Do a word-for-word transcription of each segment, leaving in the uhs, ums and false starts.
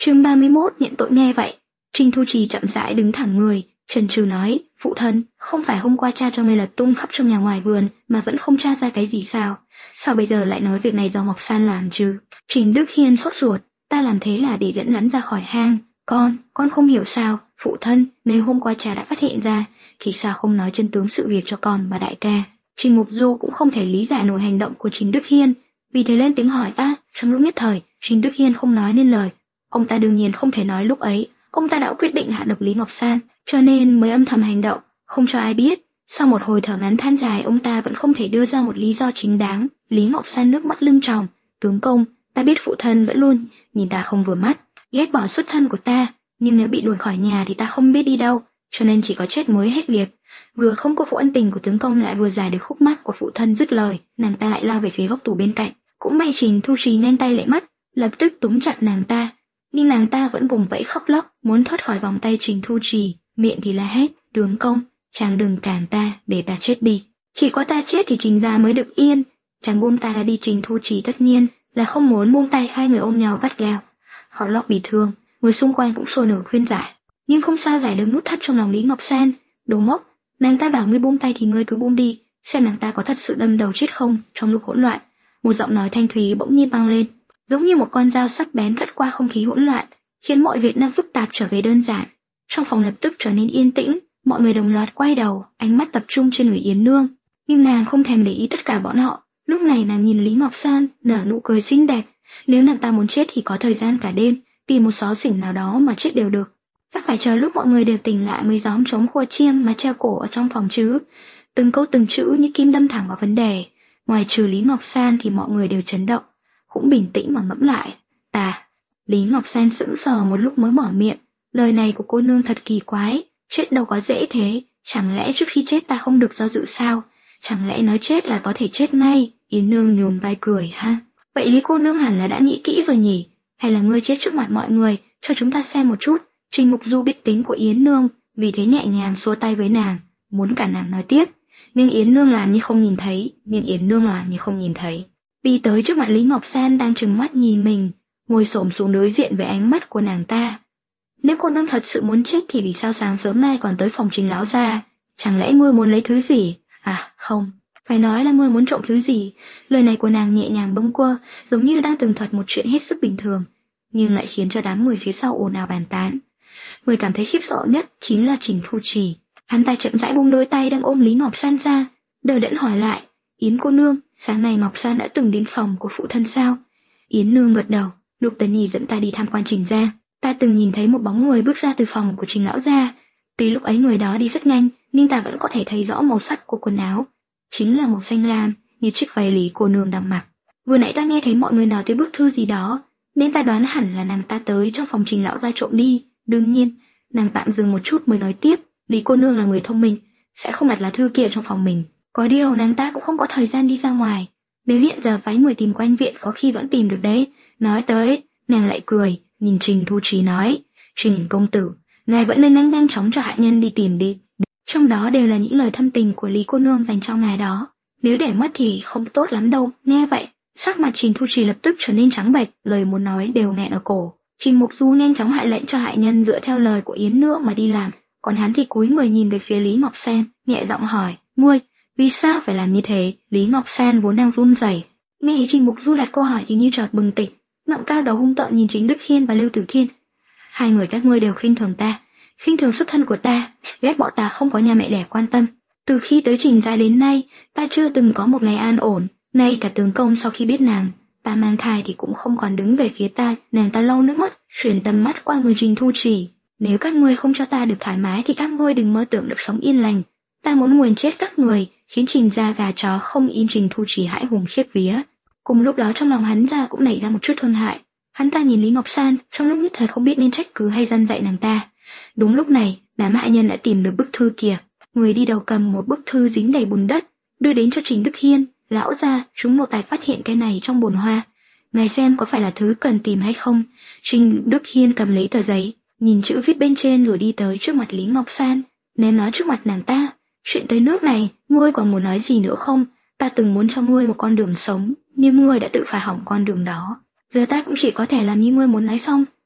Chương ba mươi mốt, nhận tội. Nghe vậy, Trình Thu Trì chậm rãi đứng thẳng người, chần chừ nói, phụ thân, không phải hôm qua cha cho ngươi lật tung khắp trong nhà ngoài vườn mà vẫn không tra ra cái gì sao? Sao bây giờ lại nói việc này do Ngọc San làm chứ? Trình Đức Hiên sốt ruột, ta làm thế là để dẫn hắn ra khỏi hang. Con, con không hiểu sao, phụ thân, nếu hôm qua cha đã phát hiện ra, thì sao không nói chân tướng sự việc cho con và đại ca? Trình Mục Du cũng không thể lý giải nổi hành động của Trình Đức Hiên, vì thế lên tiếng hỏi ta. Trong lúc nhất thời, Trình Đức Hiên không nói nên lời. Ông ta đương nhiên không thể nói lúc ấy, ông ta đã quyết định hạ độc Lý Ngọc San, cho nên mới âm thầm hành động, không cho ai biết. Sau một hồi thở ngắn than dài, ông ta vẫn không thể đưa ra một lý do chính đáng. Lý Ngọc San nước mắt lưng tròng, tướng công, ta biết phụ thân vẫn luôn nhìn ta không vừa mắt, ghét bỏ xuất thân của ta, nhưng nếu bị đuổi khỏi nhà thì ta không biết đi đâu, cho nên chỉ có chết mới hết việc. Vừa không có phụ ân tình của tướng công lại vừa giải được khúc mắc của phụ thân. Dứt lời, nàng ta lại lao về phía góc tủ bên cạnh. Cũng may Trình Thu Trì nhanh tay lệ mắt, lập tức túm chặt nàng ta, nhưng nàng ta vẫn vùng vẫy khóc lóc, muốn thoát khỏi vòng tay Trình Thu Trì, miệng thì la hét, tướng công, chàng đừng cản ta, để ta chết đi. Chỉ có ta chết thì Trình gia mới được yên, chàng buông ta ra đi. Trình Thu Trì tất nhiên là không muốn buông tay, hai người ôm nhau vắt gào. Họ lóc bị thương, người xung quanh cũng sôi nổi khuyên giải, nhưng không sao giải được nút thắt trong lòng Lý Ngọc San. Đồ ngốc, nàng ta bảo ngươi buông tay thì ngươi cứ buông đi, xem nàng ta có thật sự đâm đầu chết không. Trong lúc hỗn loạn, một giọng nói thanh thúy bỗng nhiên vang lên, giống như một con dao sắc bén cắt qua không khí hỗn loạn, khiến mọi việc đang phức tạp trở về đơn giản. Trong phòng lập tức trở nên yên tĩnh, mọi người đồng loạt quay đầu, ánh mắt tập trung trên người Yến Nương, nhưng nàng không thèm để ý tất cả bọn họ. Lúc này nàng nhìn Lý Ngọc San, nở nụ cười xinh đẹp. Nếu nàng ta muốn chết thì có thời gian cả đêm, tìm một xó xỉnh nào đó mà chết đều được. Chắc phải chờ lúc mọi người đều tỉnh lại mới dám chống khua chiêng mà treo cổ ở trong phòng chứ. Từng câu từng chữ như kim đâm thẳng vào vấn đề. Ngoài trừ Lý Ngọc San thì mọi người đều chấn động, cũng bình tĩnh mà ngẫm lại. Ta, Lý Ngọc San sững sờ một lúc mới mở miệng. Lời này của cô nương thật kỳ quái, chết đâu có dễ thế, chẳng lẽ trước khi chết ta không được do dự sao? Chẳng lẽ nói chết là có thể chết ngay? Yến Nương nhún vai cười ha. Vậy Lý cô nương hẳn là đã nghĩ kỹ rồi nhỉ? Hay là ngươi chết trước mặt mọi người, cho chúng ta xem một chút? Trình Mục Du biết tính của Yến Nương, vì thế nhẹ nhàng xua tay với nàng, muốn cả nàng nói tiếp. Nhưng Yến Nương làm như không nhìn thấy, nhưng Yến Nương làm như không nhìn thấy. Đi tới trước mặt Lý Ngọc San đang trừng mắt nhìn mình, ngồi xổm xuống đối diện với ánh mắt của nàng ta. Nếu cô nương thật sự muốn chết thì vì sao sáng sớm nay còn tới phòng Trình lão gia? Chẳng lẽ ngươi muốn lấy thứ gì? À, không, phải nói là ngươi muốn trộm thứ gì. Lời này của nàng nhẹ nhàng bâng quơ, giống như đang tường thuật một chuyện hết sức bình thường, nhưng lại khiến cho đám người phía sau ồn ào bàn tán. Người cảm thấy khiếp sợ nhất chính là Trình Thu Trì. Hắn ta chậm rãi buông đôi tay đang ôm Lý Ngọc San ra, đờ đẫn hỏi lại, Yến cô nương, sáng nay Ngọc San đã từng đến phòng của phụ thân sao? Yến Nương gật đầu, lúc Tấn Nhi dẫn ta đi tham quan Trình gia, ta từng nhìn thấy một bóng người bước ra từ phòng của Trình lão gia. Tuy lúc ấy người đó đi rất nhanh, nhưng ta vẫn có thể thấy rõ màu sắc của quần áo, chính là màu xanh lam, như chiếc váy Lý cô nương đang mặc. Vừa nãy ta nghe thấy mọi người nói tới bức thư gì đó, nên ta đoán hẳn là nàng ta tới trong phòng Trình lão gia trộm đi. Đương nhiên, nàng tạm dừng một chút mới nói tiếp, Lý cô nương là người thông minh, sẽ không đặt lá thư kia trong phòng mình. Có điều nàng ta cũng không có thời gian đi ra ngoài, nếu hiện giờ phái người tìm quanh viện có khi vẫn tìm được đấy. Nói tới, nàng lại cười, nhìn Trình Thu Trì nói, Trình công tử, ngài vẫn nên nhanh nhanh chóng cho hạ nhân đi tìm đi. Trong đó đều là những lời thâm tình của Lý cô nương dành cho ngài đó, nếu để mất thì không tốt lắm đâu. Nghe vậy, sắc mặt Trình Thu Trì lập tức trở nên trắng bệch, lời muốn nói đều nghẹn ở cổ. Trình Mục Du nhanh chóng hạ lệnh cho hạ nhân dựa theo lời của Yến Nương mà đi làm, còn hắn thì cúi người nhìn về phía Lý Ngọc San, nhẹ giọng hỏi, ngươi, vì sao phải làm như thế? Lý Ngọc San vốn đang run rẩy, nghe Trình Mục Du đặt câu hỏi thì như chợt bừng tỉnh, ngẩng cao đầu hung tợn nhìn Trình Đức Hiên và Lưu Tử Thiên. Hai người các ngươi đều khinh thường ta, khinh thường xuất thân của ta, ghét bỏ ta không có nhà mẹ đẻ quan tâm. Từ khi tới Trình gia đến nay, ta chưa từng có một ngày an ổn. Nay cả tướng công sau khi biết nàng ta mang thai thì cũng không còn đứng về phía ta. Nàng ta lau nước mắt, chuyển tầm mắt qua người Trình Thu Trì. Nếu các ngươi không cho ta được thoải mái thì các ngươi đừng mơ tưởng được sống yên lành. Ta muốn nguồn chết các người, khiến Trình gia gà chó không yên. Trình Thu Trì hãi hùng khiếp vía. Cùng lúc đó trong lòng hắn ra cũng nảy ra một chút thương hại. Hắn ta nhìn Lý Ngọc San, trong lúc nhất thời không biết nên trách cứ hay răn dạy nàng ta. Đúng lúc này, đám hạ nhân đã tìm được bức thư kia. Người đi đầu cầm một bức thư dính đầy bùn đất, đưa đến cho Trình Đức Hiên. Lão gia, chúng nô tài phát hiện cái này trong bồn hoa, ngài xem có phải là thứ cần tìm hay không? Trình Đức Hiên cầm lấy tờ giấy, nhìn chữ viết bên trên rồi đi tới trước mặt Lý Ngọc San, ném nó trước mặt nàng ta. Chuyện tới nước này, ngươi còn muốn nói gì nữa không? Ta từng muốn cho ngươi một con đường sống, nhưng ngươi đã tự phải hỏng con đường đó. Giờ ta cũng chỉ có thể làm như ngươi muốn nói xong.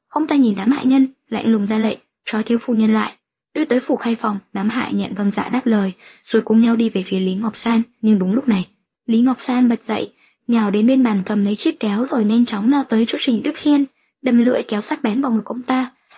Ông ta nhìn đám hại nhân, lạnh lùng ra lệnh, trói thiếu phu nhân lại, đưa tới phủ khai phòng. Đám hại nhận vâng dạ đáp lời, rồi cùng nhau đi về phía Lý Ngọc San. Nhưng đúng lúc này, Lý Ngọc San bật dậy, nhào đến bên bàn cầm lấy chiếc kéo rồi nhanh chóng lao tới chỗ Trình Đức Hiên, đâm lưỡi kéo sắc bén vào ngực ông ta.